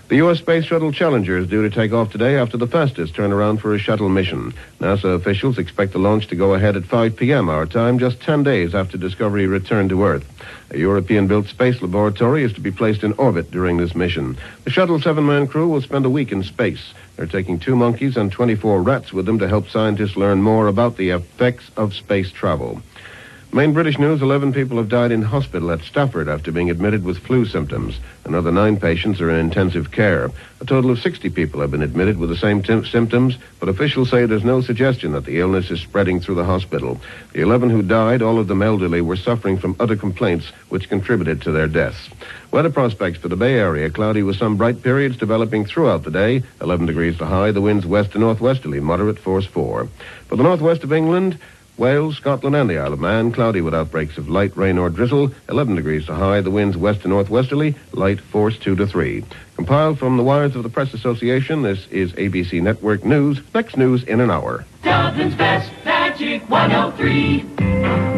The U.S. Space Shuttle Challenger is due to take off today after the fastest turnaround for a shuttle mission. NASA officials expect the launch to go ahead at 5 p.m. our time, just 10 days after Discovery returned to Earth. A European-built space laboratory is to be placed in orbit during this mission. The shuttle's 7-man crew will spend a week in space. They're taking 2 monkeys and 24 rats with them to help scientists learn more about the effects of space travel. Main British news, 11 people have died in hospital at Stafford after being admitted with flu symptoms. Another 9 patients are in intensive care. A total of 60 people have been admitted with the same symptoms, but officials say there's no suggestion that the illness is spreading through the hospital. The 11 who died, all of them elderly, were suffering from other complaints which contributed to their deaths. Weather prospects for the Bay Area, cloudy with some bright periods developing throughout the day. 11 degrees to high, the winds west to northwesterly, moderate force 4. For the northwest of England, Wales, Scotland, and the Isle of Man, cloudy with outbreaks of light rain or drizzle, 11 degrees to high, the winds west to northwesterly, light force 2 to 3. Compiled from the wires of the Press Association, this is ABC Network News. Next news in an hour. Dublin's best, Magic 103.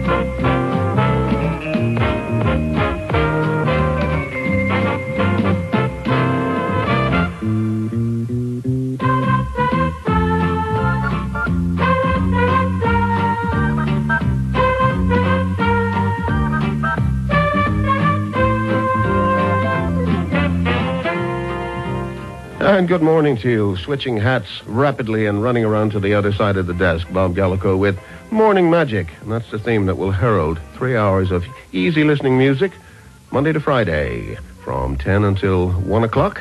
And good morning to you. Switching hats rapidly and running around to the other side of the desk. Bob Gallico with Morning Magic. And that's the theme that will herald 3 hours of easy listening music, Monday to Friday, from 10 until 1 o'clock.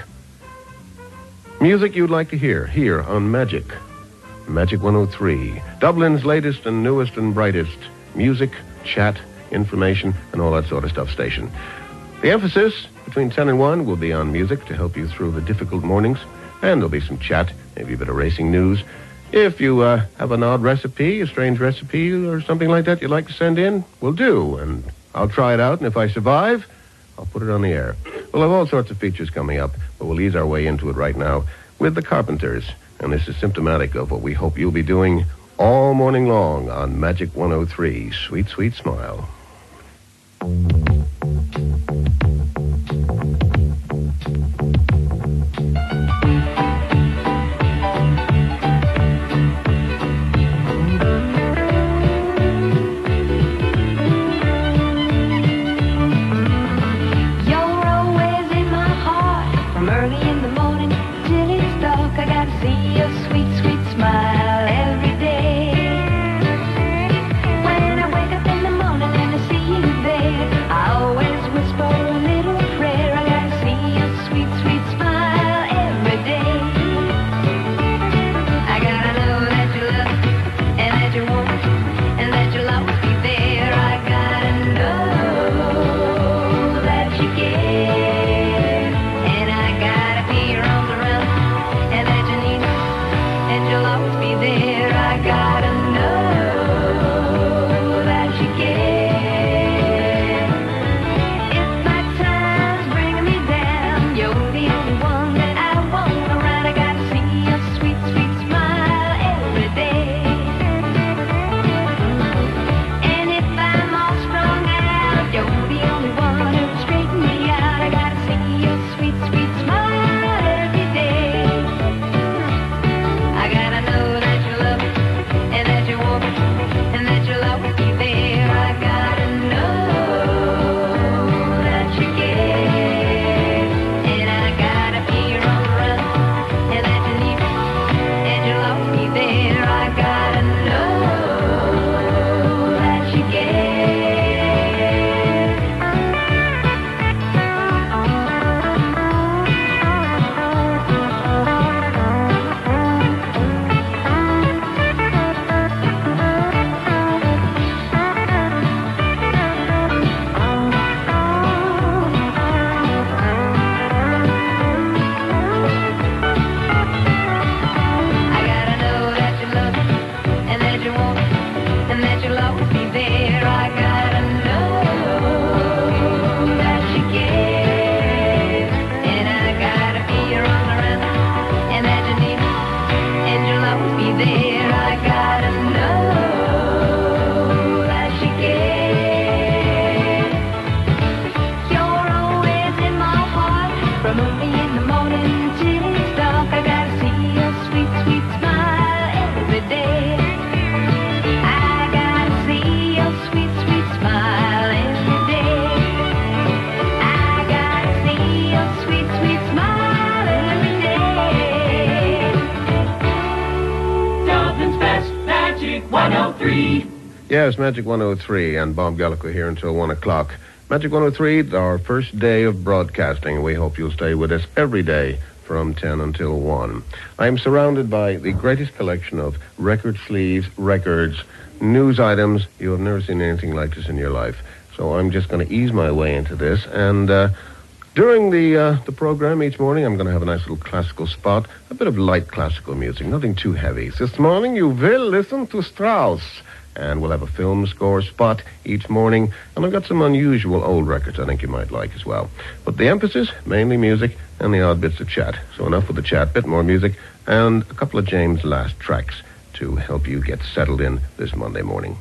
Music you'd like to hear here on Magic 103. Dublin's latest and newest and brightest music, chat, information, and all that sort of stuff station. The emphasis between 10 and 1 will be on music to help you through the difficult mornings, and there'll be some chat, maybe a bit of racing news. If you have an odd recipe, a strange recipe, or something like that you'd like to send in, we'll do, and I'll try it out, and if I survive, I'll put it on the air. We'll have all sorts of features coming up, but we'll ease our way into it right now with the Carpenters, and this is symptomatic of what we hope you'll be doing all morning long on Magic 103. Sweet, sweet smile. And I gotta be Yes, Magic 103 and Bob Gallagher here until 1 o'clock. Magic 103, our first day of broadcasting. We hope you'll stay with us every day from 10 until 1. I'm surrounded by the greatest collection of record sleeves, records, news items. You have never seen anything like this in your life. So I'm just going to ease my way into this. And during the program each morning, I'm going to have a nice little classical spot, a bit of light classical music, nothing too heavy. This morning, you will listen to Strauss. And we'll have a film score spot each morning. And I've got some unusual old records I think you might like as well. But the emphasis, mainly music and the odd bits of chat. So enough with the chat, bit more music, and a couple of James Last tracks to help you get settled in this Monday morning.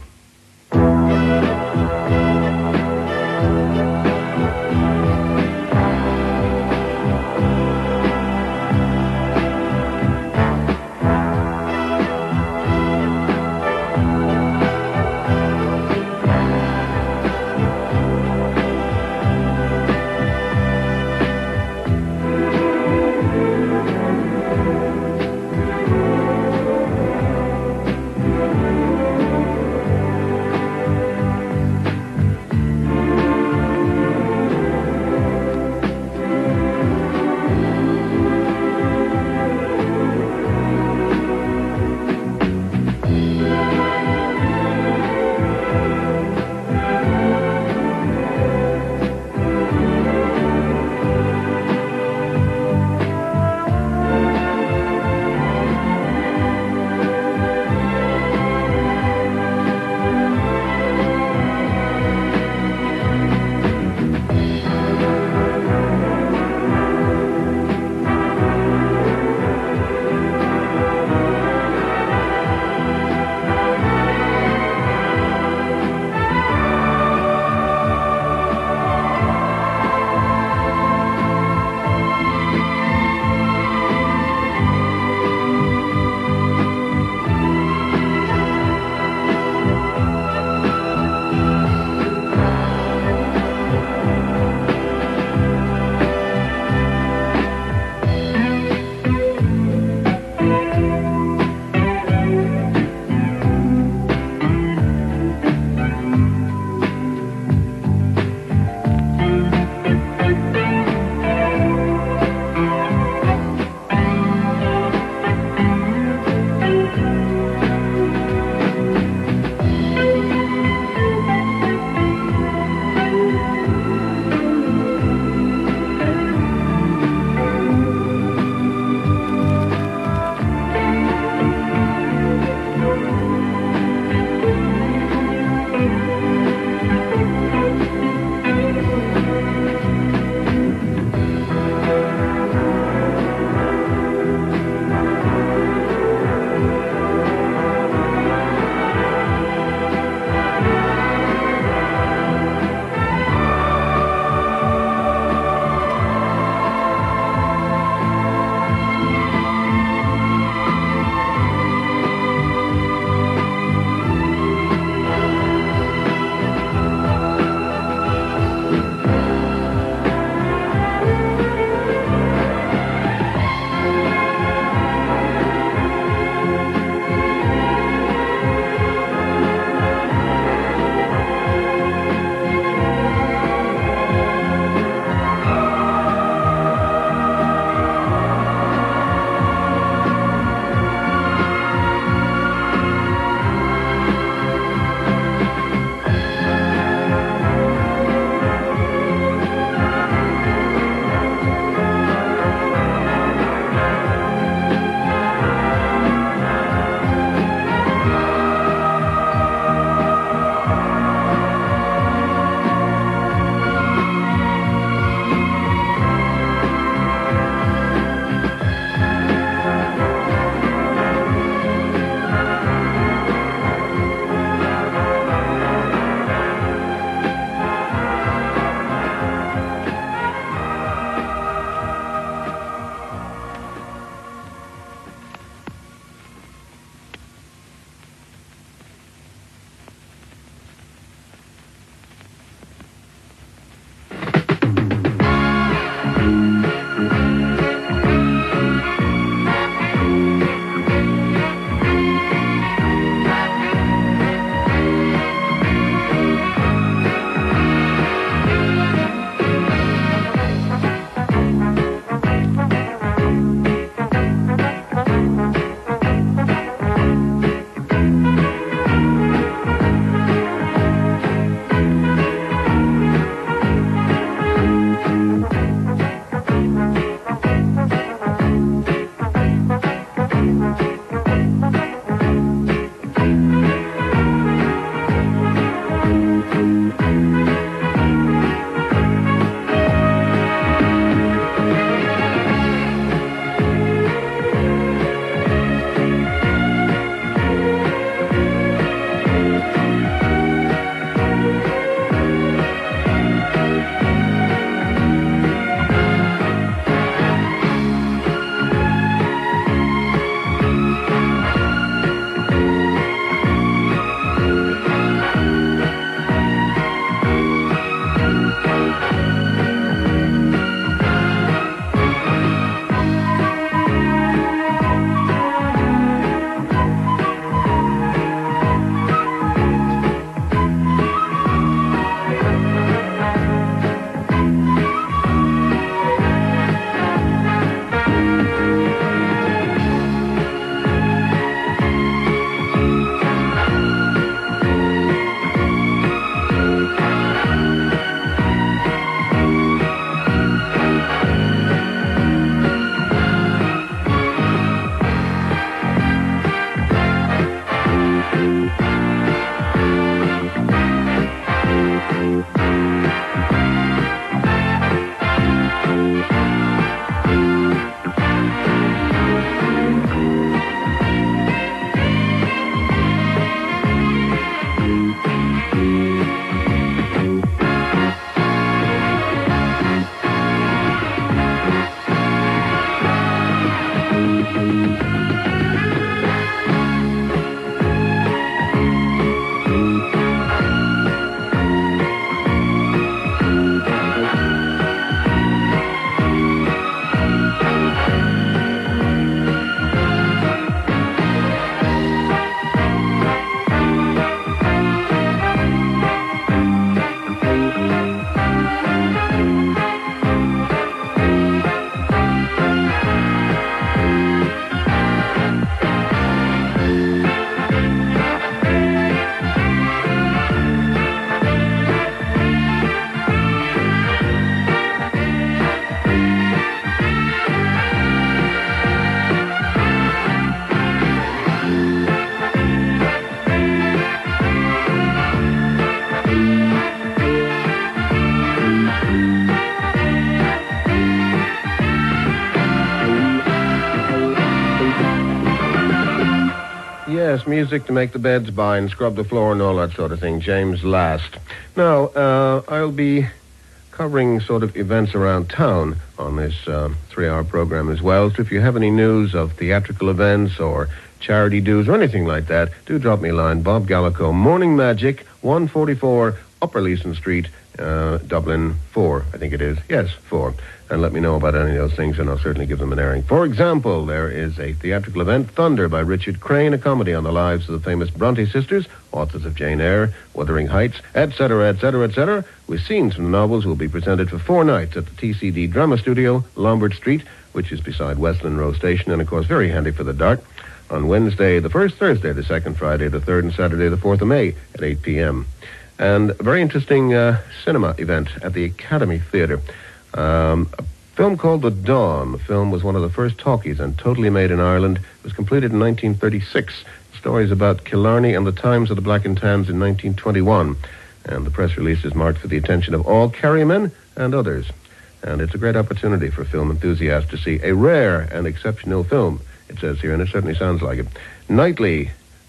Yes, music to make the beds by and scrub the floor and all that sort of thing. James Last. Now, I'll be covering sort of events around town on this 3-hour program as well. So if you have any news of theatrical events or charity dues or anything like that, do drop me a line. Bob Gallico, Morning Magic, 144 Upper Leeson Street, Dublin 4, I think it is. Yes, 4. And let me know about any of those things, and I'll certainly give them an airing. For example, there is a theatrical event, Thunder, by Richard Crane, a comedy on the lives of the famous Bronte sisters, authors of Jane Eyre, Wuthering Heights, etc., etc., etc., with scenes from the novels will be presented for 4 nights at the TCD Drama Studio, Lombard Street, which is beside Westland Row Station, and, of course, very handy for the dark, on Wednesday the 1st, Thursday the 2nd, Friday the 3rd, and Saturday the 4th of May at 8 p.m. And a very interesting cinema event at the Academy Theatre. A film called The Dawn. The film was one of the first talkies and totally made in Ireland. It was completed in 1936. The story is about Killarney and the times of the Black and Tans in 1921. And the press release is marked for the attention of all Kerrymen and others. And it's a great opportunity for film enthusiasts to see a rare and exceptional film, it says here, and it certainly sounds like it. Nightly,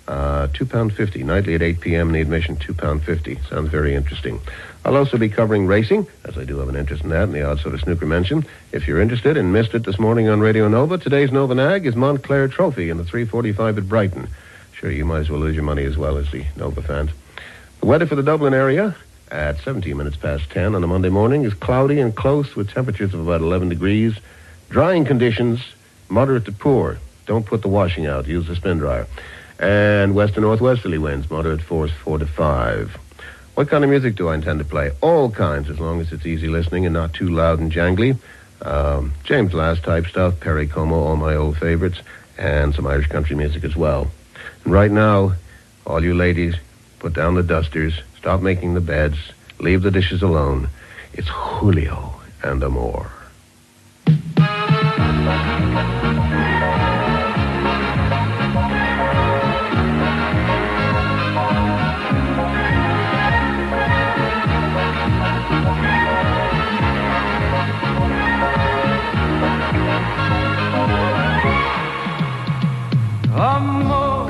£2.50. Nightly at 8 p.m. and the admission, £2.50. Sounds very interesting. I'll also be covering racing, as I do have an interest in that, and the odd sort of snooker mention. If you're interested and missed it this morning on Radio Nova, today's Nova Nag is Montclair Trophy in the 3:45 at Brighton. Sure, you might as well lose your money as well as the Nova fans. The weather for the Dublin area at 17 minutes past 10 on a Monday morning is cloudy and close with temperatures of about 11 degrees. Drying conditions, moderate to poor. Don't put the washing out. Use the spin dryer. And west to northwesterly winds, moderate force 4 to 5. What kind of music do I intend to play? All kinds, as long as it's easy listening and not too loud and jangly. James Last type stuff, Perry Como, all my old favorites, and some Irish country music as well. And right now, all you ladies, put down the dusters, stop making the beds, leave the dishes alone. It's Julio and Amor. Amor,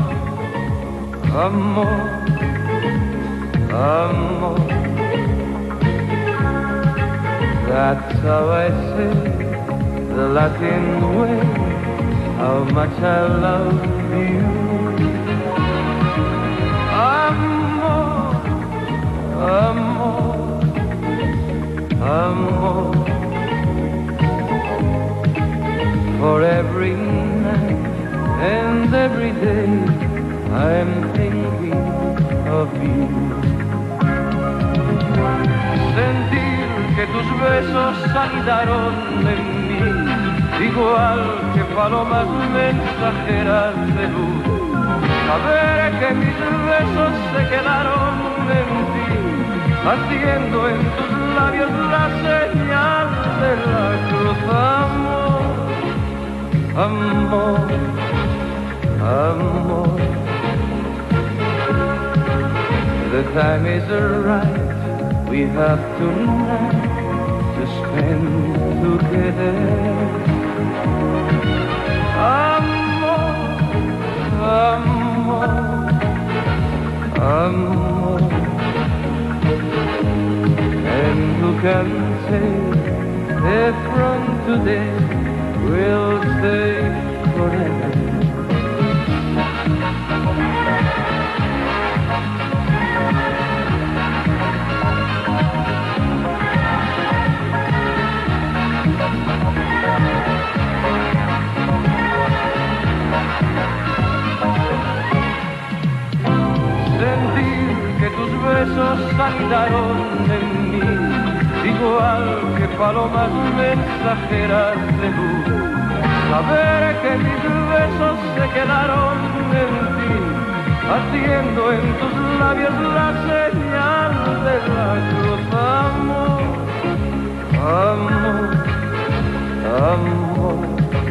amor, amor. That's how I say the Latin way, how much I love you. Amor, amor, amor. For every night and every day I'm thinking of you. Sentir que tus besos anidaron en mí, igual que palomas mensajeras de luz. Saber que mis besos se quedaron en ti, haciendo en tus labios la señal de la cruz. Amor, amor, amor. The time is right, we have tonight to spend together. Amor, amor, amor. And who can say if from today we'll stay forever? Besos anidaron en mí, igual que palomas mensajeras de luz. Saber que mis besos se quedaron en ti, haciendo en tus labios la señal de la cruz. Amor, amor, amor.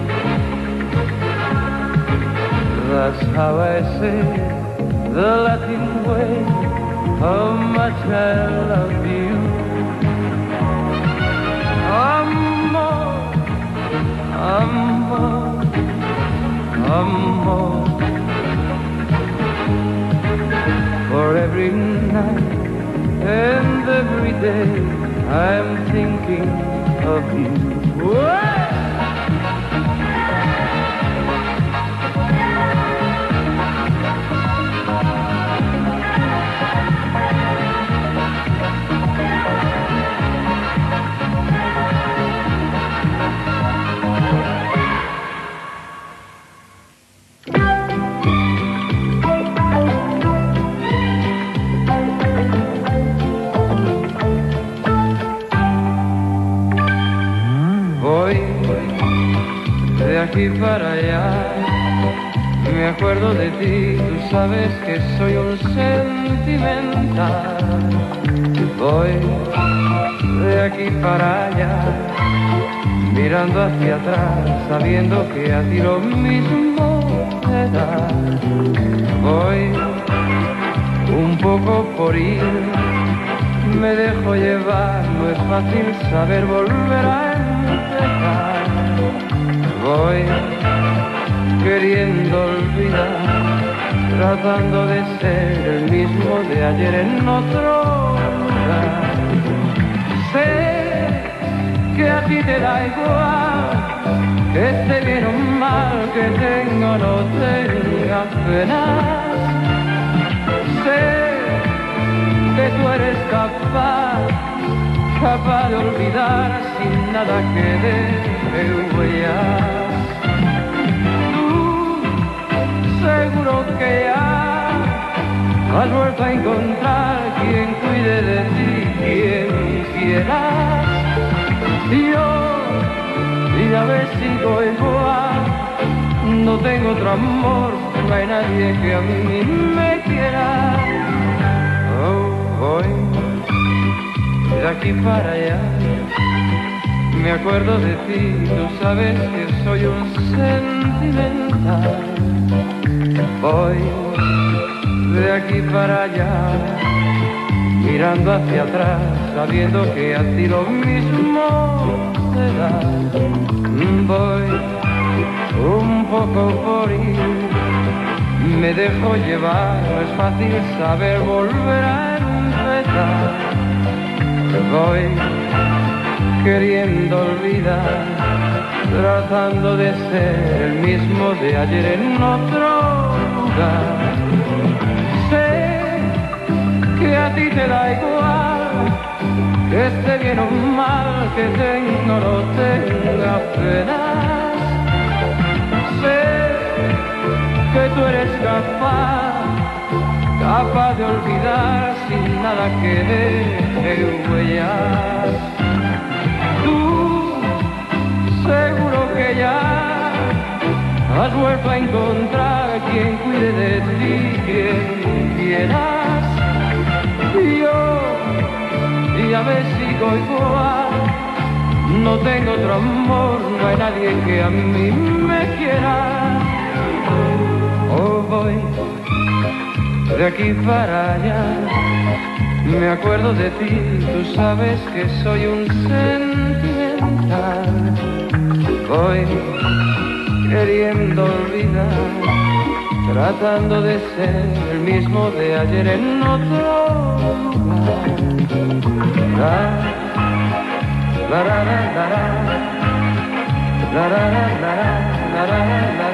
That's how I say the Latin way, how much I love you. Amor, amor, amor. every night and every day I'm thinking of you. Whoa! De aquí para allá, me acuerdo de ti, tú sabes que soy un sentimental. Voy de aquí para allá, mirando hacia atrás, sabiendo que a ti lo mismo te da. Voy un poco por ir, me dejo llevar, no es fácil saber volver a empezar. Voy queriendo olvidar, tratando de ser el mismo de ayer en otro lugar. Sé que a ti te da igual, que esté bien o mal, que tenga o no tenga penas. Sé que tú eres capaz de olvidar sin nada que deje huellas. Seguro que ya has vuelto a encontrar quien cuide de ti, quien quieras. Yo ya ves, sigo igual, no tengo otro amor, no hay nadie que a mí me quiera. Oh, voy de aquí para allá, me acuerdo de ti, tú sabes que soy un sentimental. Voy de aquí para allá, mirando hacia atrás, sabiendo que a ti lo mismo te da. Voy un poco por ir, me dejo llevar, no es fácil saber volver a empezar. Voy queriendo olvidar, tratando de ser el mismo de ayer en otro lugar. Sé que a ti te da igual, que esté bien o mal, que tenga o no tenga penas. Sé que tú eres capaz de olvidar sin nada que deje huellas. Tú seguro que ya has vuelto a encontrar quien cuide de ti, quien quieras. Yo ya ves, sigo igual, no tengo otro amor, no hay nadie que a mí me quiera. Oh, voy de aquí para allá, me acuerdo de ti, tú sabes que soy un sentimental. Voy queriendo olvidar, tratando de ser el mismo de ayer en otro lugar. La la la la la la la la la la la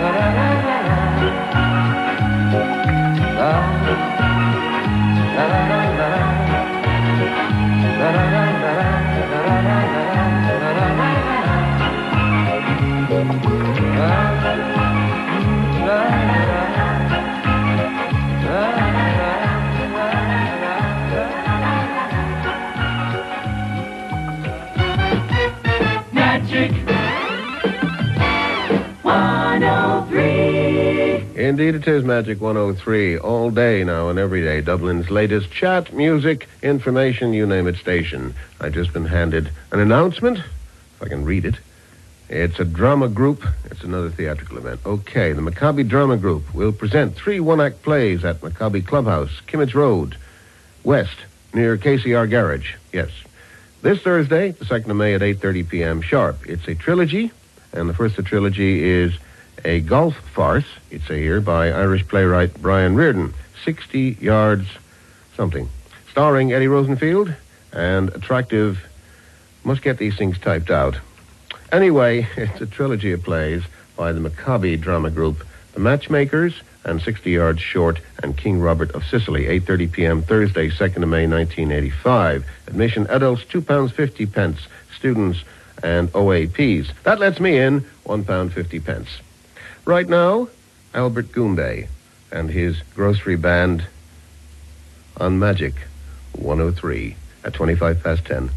Magic 103. Indeed, it is Magic 103, all day now and every day. Dublin's latest chat, music, information, you name it, station. I've just been handed an announcement, if I can read it. It's a drama group. It's another theatrical event. Okay, the Maccabi Drama Group will present 3 one-act plays at Maccabi Clubhouse, Kimmage Road, West, near KCR Garage. Yes. This Thursday, the 2nd of May at 8:30 p.m. sharp. It's a trilogy, and the first of the trilogy is a golf farce, you'd say here, by Irish playwright Brian Reardon. 60 yards something. Starring Eddie Rosenfield and attractive... Must get these things typed out. Anyway, it's a trilogy of plays by the Maccabi drama group, The Matchmakers, and 60 Yards Short, and King Robert of Sicily, 8:30 p.m. Thursday, 2nd of May, 1985. Admission adults, £2.50. Students and OAPs. That lets me in £1.50. Right now, Albert Goombay and his grocery band on Magic 103 at 25 past 10.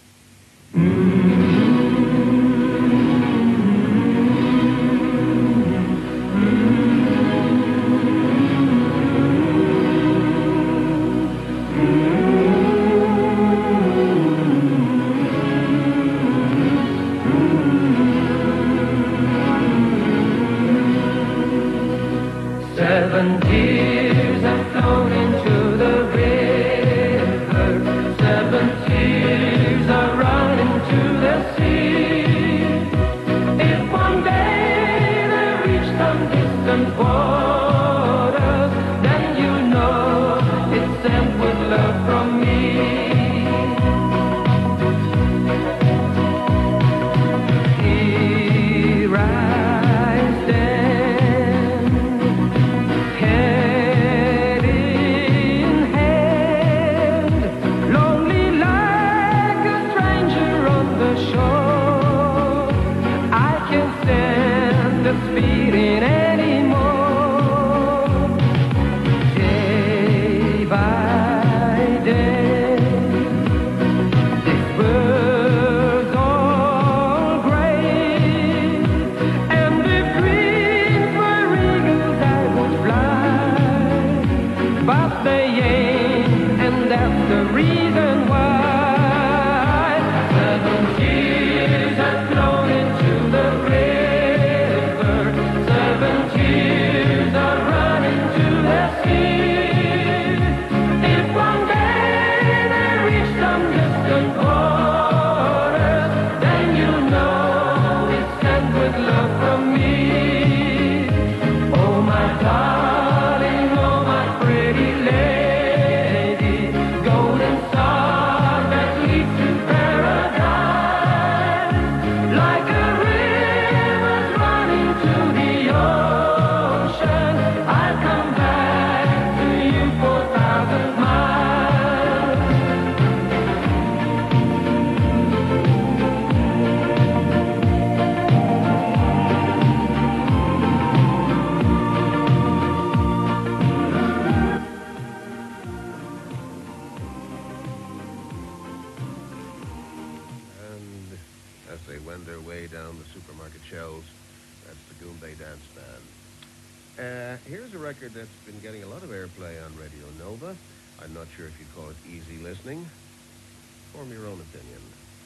Here's a record that's been getting a lot of airplay on Radio Nova. I'm not sure if you'd call it easy listening. Form your own opinion.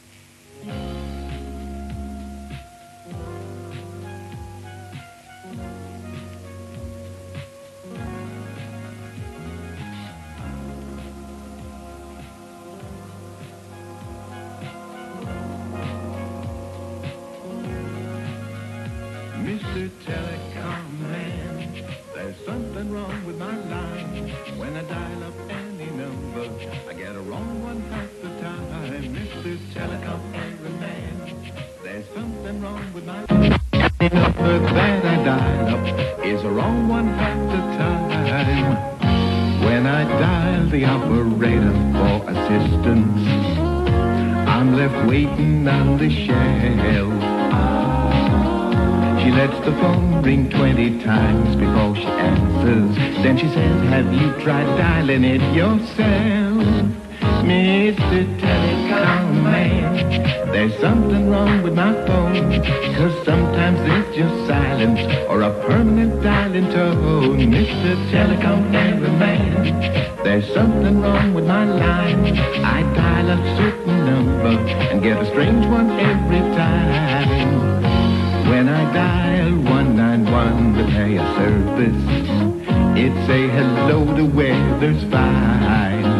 Mr. Telecom Man, there's something wrong with my line. When I dial up any number, I get a wrong one half the time. Mr. Telecom Man, there's something wrong with my line. Any number that I dial up is a wrong one half the time. When I dial the operator for assistance, I'm left waiting on the shelf. She lets the phone ring 20 times before she answers. Then she says, have you tried dialing it yourself? Mr. Telecom Man, there's something wrong with my phone, 'cause sometimes it's just silence or a permanent dialing tone. Mr. Telecom Man, there's something wrong with my line. I dial a certain number and get a strange one every time. When I dial 191 to pay a service, it say hello, the weather's fine.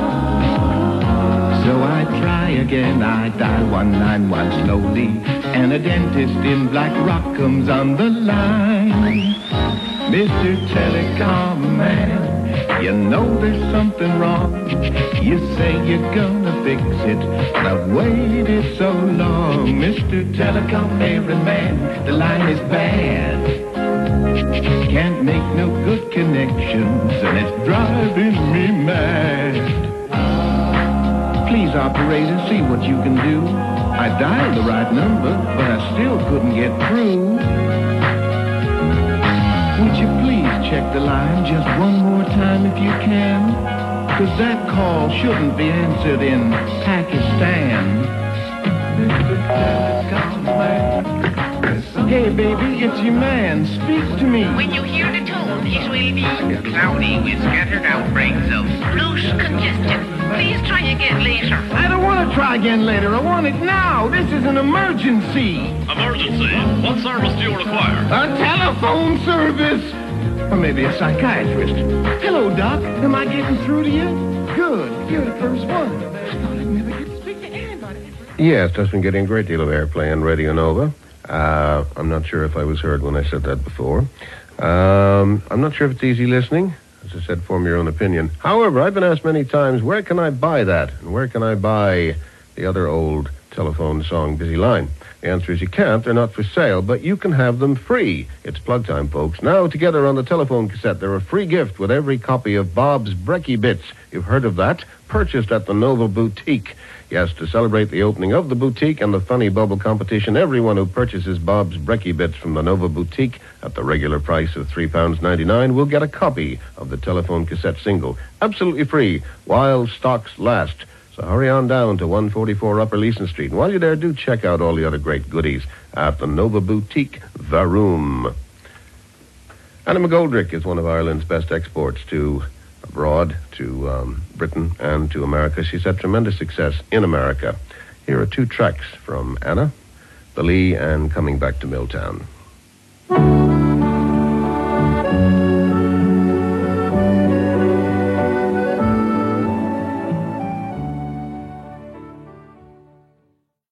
So I try again, I dial 191 slowly, and a dentist in Black Rock comes on the line. Mr. Telecom Man, You know there's something wrong. You say you're gonna fix it, but I've waited so long. Mr. Telecom Everyman, the line is bad. Can't make no good connections, and it's driving me mad. Please, operator, see what you can do. I dialed the right number, but I still couldn't get through. Would you please check the line just one more time if you can? 'Cause that call shouldn't be answered in Pakistan. Hey, baby, it's your man. Speak to me. When you hear the tone, it will be cloudy with scattered outbreaks of loose congestion. Please try again later. I don't want to try again later. I want it now. This is an emergency. Emergency? What service do you require? A telephone service. Or maybe a psychiatrist. Hello, Doc. Am I getting through to you? Good. You're the first one. I thought I'd never get to speak to anybody. Yes, just been getting a great deal of airplay on Radio Nova. I'm not sure if I was heard when I said that before. I'm not sure if it's easy listening. As I said, form your own opinion. However, I've been asked many times, where can I buy that? And where can I buy the other old telephone song, Busy Line? The answer is you can't. They're not for sale, but you can have them free. It's plug time, folks. Now, together on the telephone cassette, they're a free gift with every copy of Bob's Brekkie Bits. You've heard of that? Purchased at the Nova Boutique. Yes, to celebrate the opening of the boutique and the Funny Bubble competition, everyone who purchases Bob's Brekkie Bits from the Nova Boutique at the regular price of £3.99 will get a copy of the telephone cassette single. Absolutely free, while stocks last. So hurry on down to 144 Upper Leeson Street. And while you're there, do check out all the other great goodies at the Nova Boutique, The Room. Anna McGoldrick is one of Ireland's best exports to abroad, to Britain, and to America. She's had tremendous success in America. Here are two tracks from Anna, The Lee and Coming Back to Milltown.